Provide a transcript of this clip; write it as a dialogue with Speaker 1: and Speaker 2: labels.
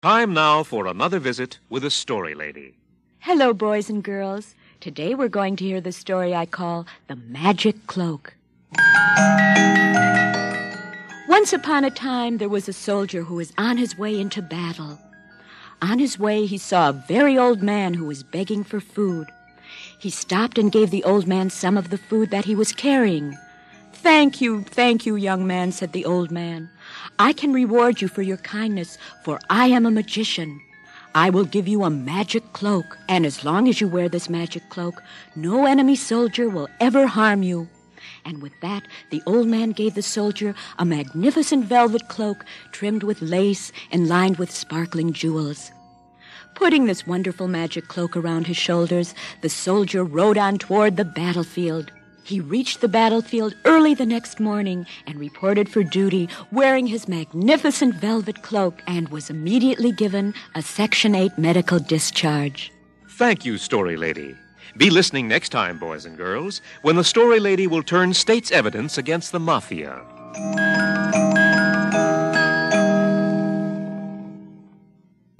Speaker 1: Time now for another visit with the Story Lady.
Speaker 2: Hello, boys and girls. Today we're going to hear the story I call The Magic Cloak. Once upon a time, there was a soldier who was on his way into battle. On his way, he saw a very old man who was begging for food. He stopped and gave the old man some of the food that he was carrying. Thank you, young man," said the old man. "I can reward you for your kindness, for I am a magician. I will give you a magic cloak, and as long as you wear this magic cloak, no enemy soldier will ever harm you." And with that, the old man gave the soldier a magnificent velvet cloak trimmed with lace and lined with sparkling jewels. Putting this wonderful magic cloak around his shoulders, the soldier rode on toward the battlefield. He reached the battlefield early the next morning and reported for duty wearing his magnificent velvet cloak and was immediately given a Section 8 medical discharge.
Speaker 1: Thank you, Story Lady. Be listening next time, boys and girls, when the Story Lady will turn state's evidence against the mafia.